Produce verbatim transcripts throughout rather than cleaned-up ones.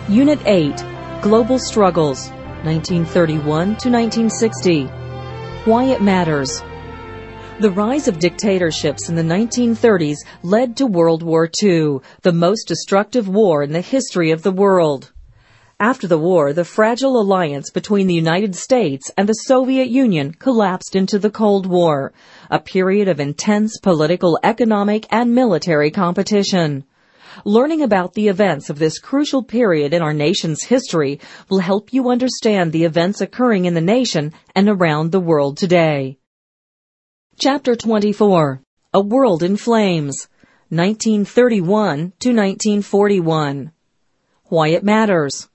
Unit eight, Global Struggles, nineteen thirty-one to nineteen sixty. Why it matters. The rise of dictatorships in the nineteen thirties led to World War Two, the most destructive war in the history of the world. After the war, the fragile alliance between the United States and the Soviet Union collapsed into the Cold War, a period of intense political, economic, and military competition. Learning about the events of this crucial period in our nation's history will help you understand the events occurring in the nation and around the world today. Chapter twenty-four, A World in Flames, nineteen thirty-one to nineteen forty-one. Why it matters.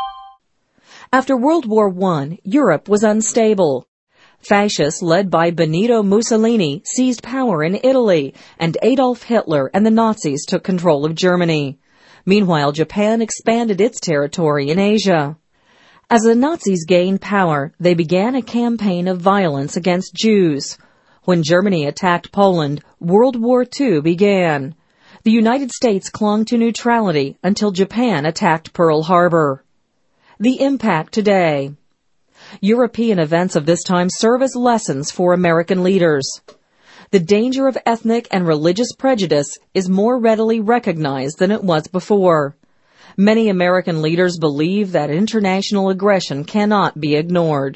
After World War One, Europe was unstable. Fascists led by Benito Mussolini seized power in Italy, and Adolf Hitler and the Nazis took control of Germany. Meanwhile, Japan expanded its territory in Asia. As the Nazis gained power, they began a campaign of violence against Jews. When Germany attacked Poland, World War Two began. The United States clung to neutrality until Japan attacked Pearl Harbor. The impact today. European events of this time serve as lessons for American leaders. The danger of ethnic and religious prejudice is more readily recognized than it was before. Many American leaders believe that international aggression cannot be ignored.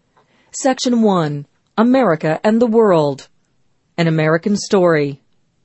Section one. America and the World. An American Story.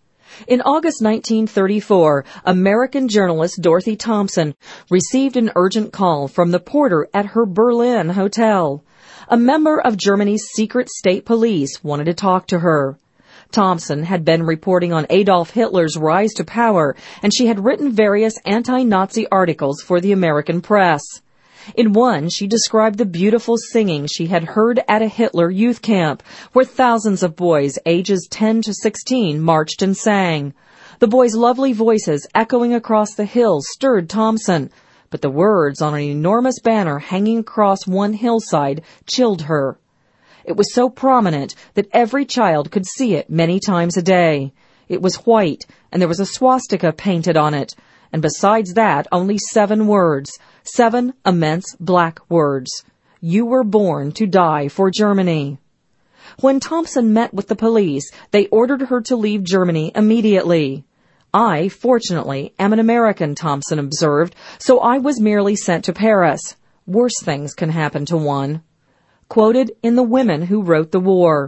In August nineteen thirty-four, American journalist Dorothy Thompson received an urgent call from the porter at her Berlin hotel. A member of Germany's secret state police wanted to talk to her. Thompson had been reporting on Adolf Hitler's rise to power, and she had written various anti-Nazi articles for the American press. In one, she described the beautiful singing she had heard at a Hitler youth camp, where thousands of boys ages ten to sixteen marched and sang. The boys' lovely voices echoing across the hills stirred Thompson, but the words on an enormous banner hanging across one hillside chilled her. It was so prominent that every child could see it many times a day. It was white, and there was a swastika painted on it, and besides that, only seven words. Seven immense black words. You were born to die for Germany. When Thompson met with the police, they ordered her to leave Germany immediately. I, fortunately, am an American, Thompson observed, so I was merely sent to Paris. Worse things can happen to one. Quoted in The Women Who Wrote the War.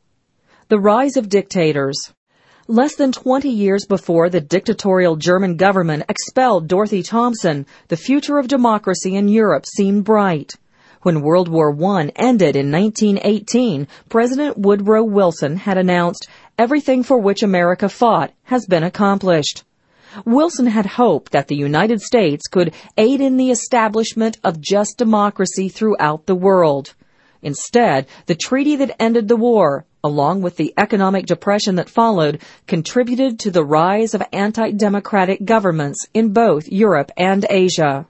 The Rise of Dictators. Less than twenty years before the dictatorial German government expelled Dorothy Thompson, the future of democracy in Europe seemed bright. When World War One ended in nineteen eighteen, President Woodrow Wilson had announced, "Everything for which America fought has been accomplished." Wilson had hoped that the United States could aid in the establishment of just democracy throughout the world. Instead, the treaty that ended the war, along with the economic depression that followed, contributed to the rise of anti-democratic governments in both Europe and Asia.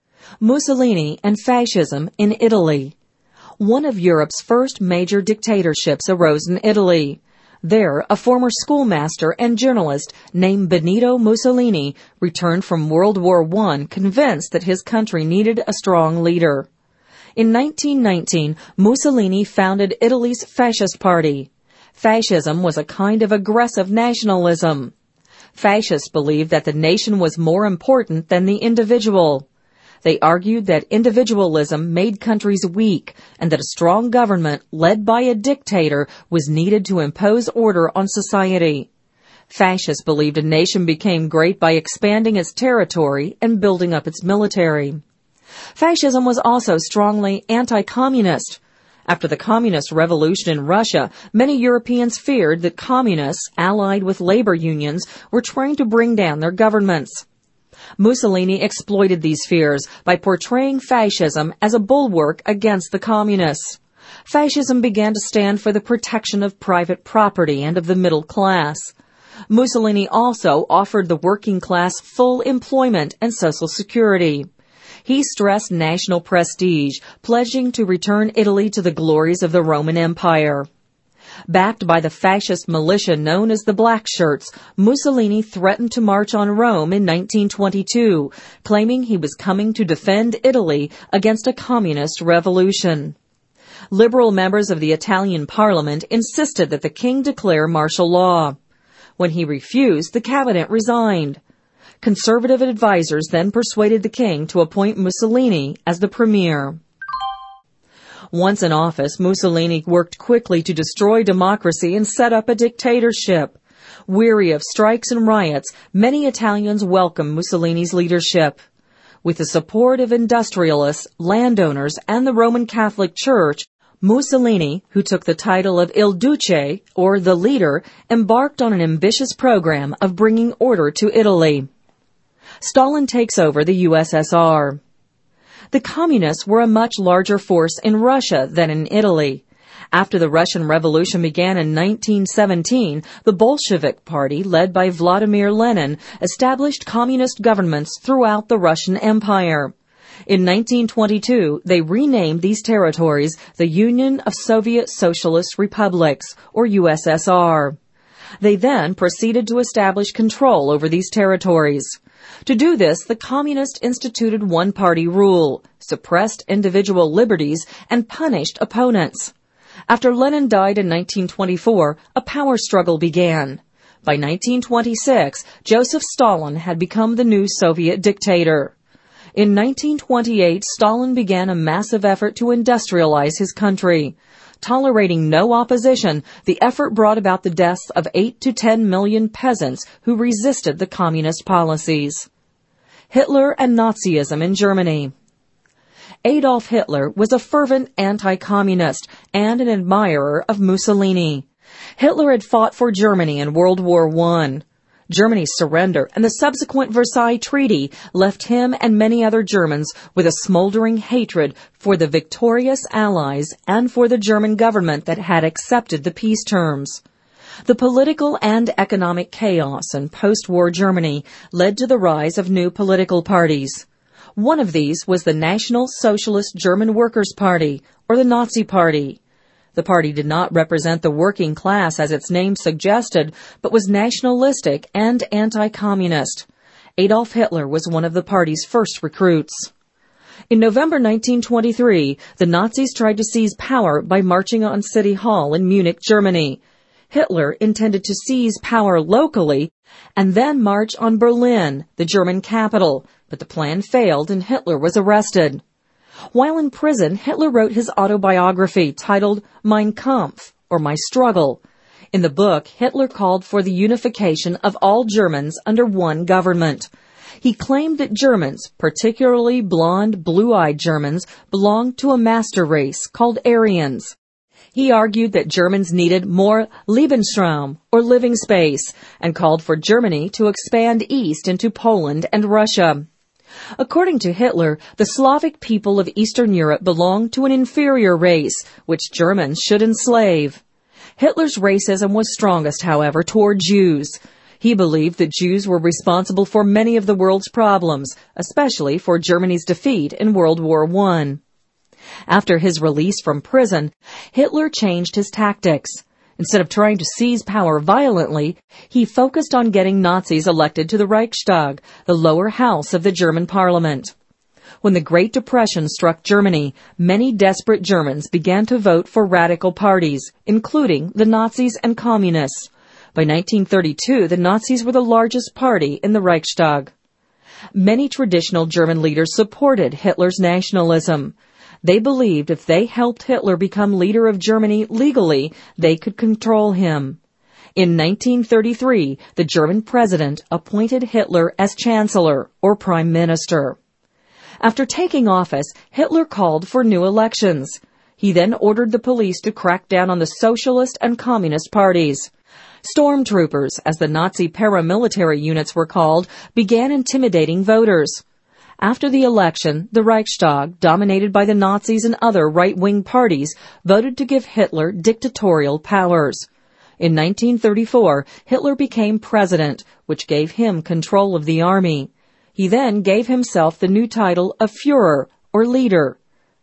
Mussolini and fascism in Italy. One of Europe's first major dictatorships arose in Italy. There, a former schoolmaster and journalist named Benito Mussolini returned from World War One convinced that his country needed a strong leader. In nineteen nineteen, Mussolini founded Italy's Fascist Party. Fascism was a kind of aggressive nationalism. Fascists believed that the nation was more important than the individual. They argued that individualism made countries weak and that a strong government led by a dictator was needed to impose order on society. Fascists believed a nation became great by expanding its territory and building up its military. Fascism was also strongly anti-communist. After the communist revolution in Russia, many Europeans feared that communists, allied with labor unions, were trying to bring down their governments. Mussolini exploited these fears by portraying fascism as a bulwark against the communists. Fascism began to stand for the protection of private property and of the middle class. Mussolini also offered the working class full employment and social security. He stressed national prestige, pledging to return Italy to the glories of the Roman Empire. Backed by the fascist militia known as the Black Shirts, Mussolini threatened to march on Rome in nineteen twenty-two, claiming he was coming to defend Italy against a communist revolution. Liberal members of the Italian parliament insisted that the king declare martial law. When he refused, the cabinet resigned. Conservative advisers then persuaded the king to appoint Mussolini as the premier. Once in office, Mussolini worked quickly to destroy democracy and set up a dictatorship. Weary of strikes and riots, many Italians welcomed Mussolini's leadership. With the support of industrialists, landowners, and the Roman Catholic Church, Mussolini, who took the title of Il Duce, or the leader, embarked on an ambitious program of bringing order to Italy. Stalin takes over the U S S R. The Communists were a much larger force in Russia than in Italy. After the Russian Revolution began in nineteen seventeen, the Bolshevik Party, led by Vladimir Lenin, established communist governments throughout the Russian Empire. In nineteen twenty-two, they renamed these territories the Union of Soviet Socialist Republics, or U S S R. They then proceeded to establish control over these territories. To do this, the Communists instituted one-party rule, suppressed individual liberties, and punished opponents. After Lenin died in nineteen twenty-four, a power struggle began. By nineteen twenty-six, Joseph Stalin had become the new Soviet dictator. In nineteen twenty-eight, Stalin began a massive effort to industrialize his country. Tolerating no opposition, the effort brought about the deaths of eight to ten million peasants who resisted the communist policies. Hitler and Nazism in Germany. Adolf Hitler was a fervent anti-communist and an admirer of Mussolini. Hitler had fought for Germany in World War One. Germany's surrender and the subsequent Versailles Treaty left him and many other Germans with a smoldering hatred for the victorious Allies and for the German government that had accepted the peace terms. The political and economic chaos in post-war Germany led to the rise of new political parties. One of these was the National Socialist German Workers' Party, or the Nazi Party. The party did not represent the working class as its name suggested, but was nationalistic and anti-communist. Adolf Hitler was one of the party's first recruits. In November nineteen twenty-three, the Nazis tried to seize power by marching on City Hall in Munich, Germany. Hitler intended to seize power locally and then march on Berlin, the German capital, but the plan failed and Hitler was arrested. While in prison, Hitler wrote his autobiography titled Mein Kampf, or My Struggle. In the book, Hitler called for the unification of all Germans under one government. He claimed that Germans, particularly blonde, blue-eyed Germans, belonged to a master race called Aryans. He argued that Germans needed more Lebensraum, or living space, and called for Germany to expand east into Poland and Russia. According to Hitler, the Slavic people of Eastern Europe belonged to an inferior race, which Germans should enslave. Hitler's racism was strongest, however, toward Jews. He believed that Jews were responsible for many of the world's problems, especially for Germany's defeat in World War One. After his release from prison, Hitler changed his tactics. Instead of trying to seize power violently, he focused on getting Nazis elected to the Reichstag, the lower house of the German parliament. When the Great Depression struck Germany, many desperate Germans began to vote for radical parties, including the Nazis and Communists. By nineteen thirty-two, the Nazis were the largest party in the Reichstag. Many traditional German leaders supported Hitler's nationalism. They believed if they helped Hitler become leader of Germany legally, they could control him. In nineteen thirty-three, the German president appointed Hitler as chancellor, or prime minister. After taking office, Hitler called for new elections. He then ordered the police to crack down on the socialist and communist parties. Stormtroopers, as the Nazi paramilitary units were called, began intimidating voters. After the election, the Reichstag, dominated by the Nazis and other right-wing parties, voted to give Hitler dictatorial powers. In nineteen thirty-four, Hitler became president, which gave him control of the army. He then gave himself the new title of Führer, or leader.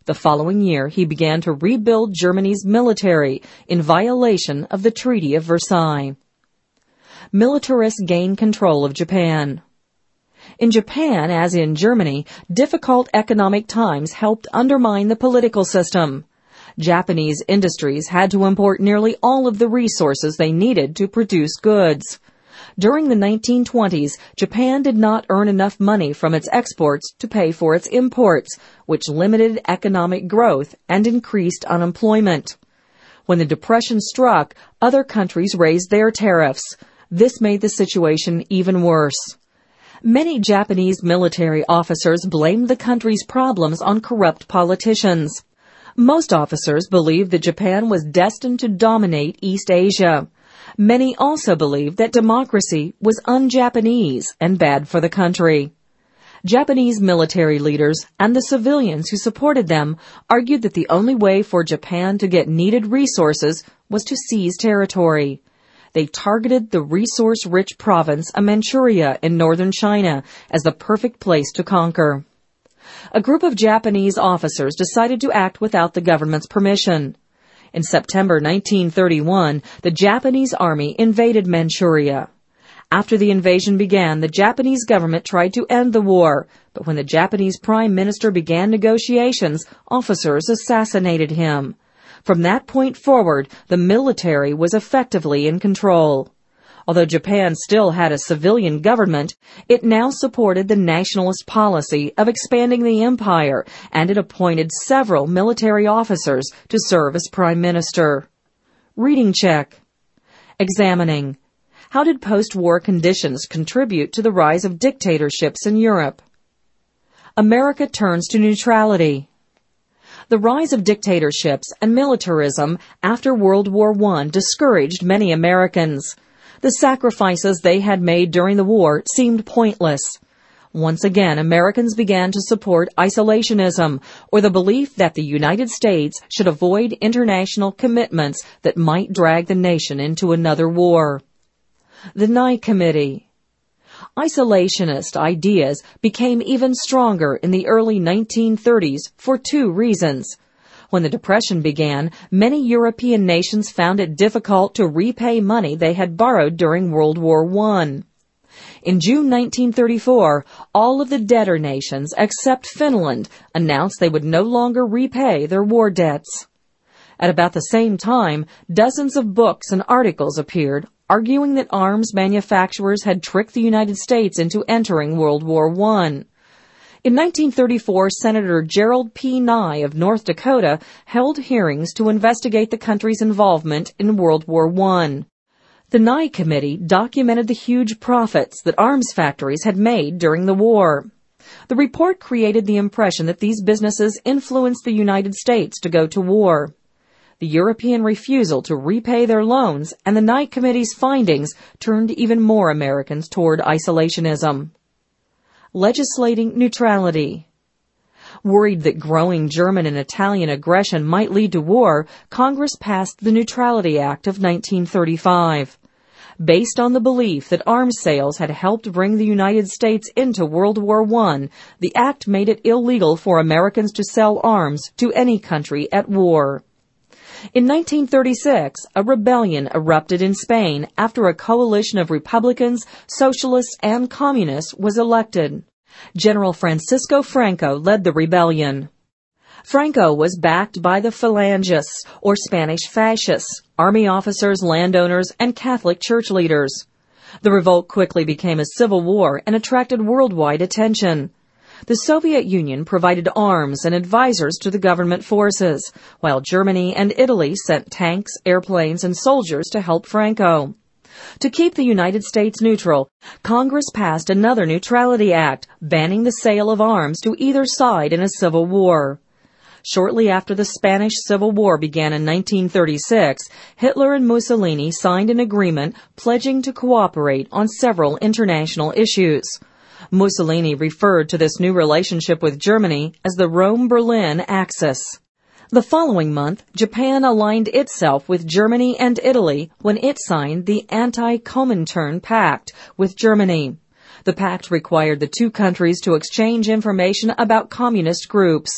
The following year, he began to rebuild Germany's military in violation of the Treaty of Versailles. Militarists gained control of Japan. In Japan, as in Germany, difficult economic times helped undermine the political system. Japanese industries had to import nearly all of the resources they needed to produce goods. During the nineteen twenties, Japan did not earn enough money from its exports to pay for its imports, which limited economic growth and increased unemployment. When the Depression struck, other countries raised their tariffs. This made the situation even worse. Many Japanese military officers blamed the country's problems on corrupt politicians. Most officers believed that Japan was destined to dominate East Asia. Many also believed that democracy was un-Japanese and bad for the country. Japanese military leaders and the civilians who supported them argued that the only way for Japan to get needed resources was to seize territory. They targeted the resource-rich province of Manchuria in northern China as the perfect place to conquer. A group of Japanese officers decided to act without the government's permission. In September nineteen thirty-one, the Japanese army invaded Manchuria. After the invasion began, the Japanese government tried to end the war, but when the Japanese prime minister began negotiations, officers assassinated him. From that point forward, the military was effectively in control. Although Japan still had a civilian government, it now supported the nationalist policy of expanding the empire, and it appointed several military officers to serve as prime minister. Reading check. Examining. How did post-war conditions contribute to the rise of dictatorships in Europe? America turns to neutrality. The rise of dictatorships and militarism after World War One discouraged many Americans. The sacrifices they had made during the war seemed pointless. Once again, Americans began to support isolationism, or the belief that the United States should avoid international commitments that might drag the nation into another war. The Nye Committee. Isolationist ideas became even stronger in the early nineteen thirties for two reasons. When the Depression began, many European nations found it difficult to repay money they had borrowed during World War One. In June nineteen thirty-four, all of the debtor nations except Finland announced they would no longer repay their war debts. At about the same time, dozens of books and articles appeared arguing that arms manufacturers had tricked the United States into entering World War One. In nineteen thirty-four, Senator Gerald P. Nye of North Dakota held hearings to investigate the country's involvement in World War One. The Nye Committee documented the huge profits that arms factories had made during the war. The report created the impression that these businesses influenced the United States to go to war. The European refusal to repay their loans and the Nye Committee's findings turned even more Americans toward isolationism. Legislating neutrality. Worried that growing German and Italian aggression might lead to war, Congress passed the Neutrality Act of nineteen thirty-five. Based on the belief that arms sales had helped bring the United States into World War One, the act made it illegal for Americans to sell arms to any country at war. In nineteen thirty-six, a rebellion erupted in Spain after a coalition of Republicans, Socialists, and Communists was elected. General Francisco Franco led the rebellion. Franco was backed by the Falangists, or Spanish fascists, army officers, landowners, and Catholic church leaders. The revolt quickly became a civil war and attracted worldwide attention. The Soviet Union provided arms and advisors to the government forces, while Germany and Italy sent tanks, airplanes, and soldiers to help Franco. To keep the United States neutral, Congress passed another Neutrality Act, banning the sale of arms to either side in a civil war. Shortly after the Spanish Civil War began in nineteen thirty-six, Hitler and Mussolini signed an agreement pledging to cooperate on several international issues. Mussolini referred to this new relationship with Germany as the Rome-Berlin axis. The following month, Japan aligned itself with Germany and Italy when it signed the Anti-Comintern Pact with Germany. The pact required the two countries to exchange information about communist groups.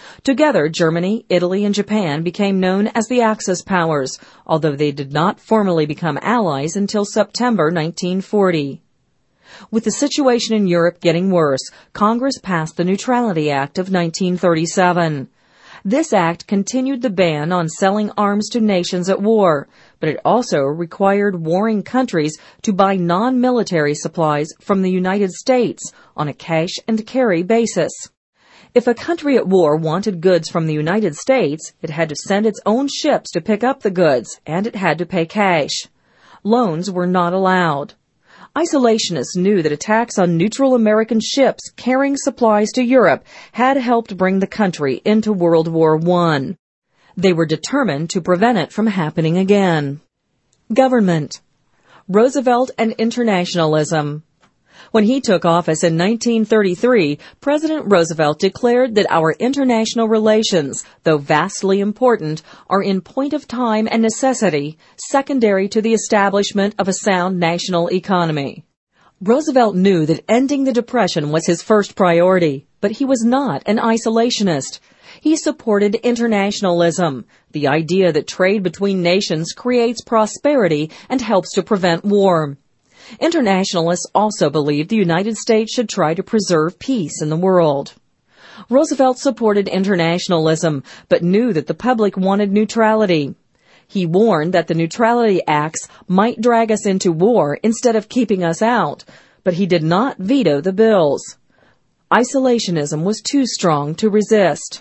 Together, Germany, Italy, and Japan became known as the Axis powers, although they did not formally become allies until September nineteen forty. With the situation in Europe getting worse, Congress passed the Neutrality Act of nineteen thirty-seven. This act continued the ban on selling arms to nations at war, but it also required warring countries to buy non-military supplies from the United States on a cash-and-carry basis. If a country at war wanted goods from the United States, it had to send its own ships to pick up the goods, and it had to pay cash. Loans were not allowed. Isolationists knew that attacks on neutral American ships carrying supplies to Europe had helped bring the country into World War One. They were determined to prevent it from happening again. Government. Roosevelt and internationalism. When he took office in nineteen thirty-three, President Roosevelt declared that our international relations, though vastly important, are in point of time and necessity secondary to the establishment of a sound national economy. Roosevelt knew that ending the Depression was his first priority, but he was not an isolationist. He supported internationalism, the idea that trade between nations creates prosperity and helps to prevent war. Internationalists also believed the United States should try to preserve peace in the world. Roosevelt supported internationalism, but knew that the public wanted neutrality. He warned that the Neutrality Acts might drag us into war instead of keeping us out, but he did not veto the bills. Isolationism was too strong to resist.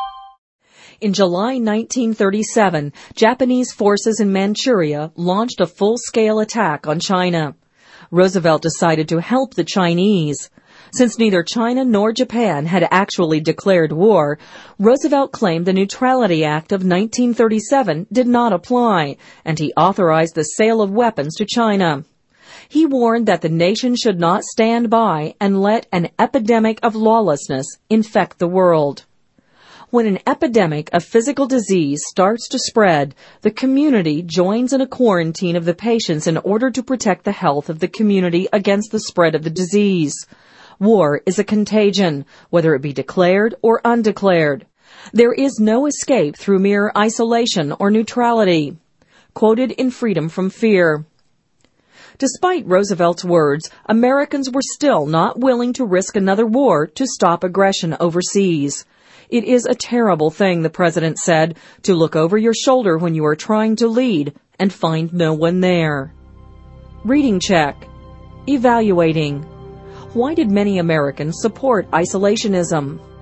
In July nineteen thirty-seven, Japanese forces in Manchuria launched a full-scale attack on China. Roosevelt decided to help the Chinese. Since neither China nor Japan had actually declared war, Roosevelt claimed the Neutrality Act of nineteen thirty-seven did not apply, and he authorized the sale of weapons to China. He warned that the nation should not stand by and let an epidemic of lawlessness infect the world. When an epidemic of physical disease starts to spread, the community joins in a quarantine of the patients in order to protect the health of the community against the spread of the disease. War is a contagion, whether it be declared or undeclared. There is no escape through mere isolation or neutrality. Quoted in Freedom from Fear. Despite Roosevelt's words, Americans were still not willing to risk another war to stop aggression overseas. It is a terrible thing, the president said, to look over your shoulder when you are trying to lead and find no one there. Reading check. Evaluating. Why did many Americans support isolationism?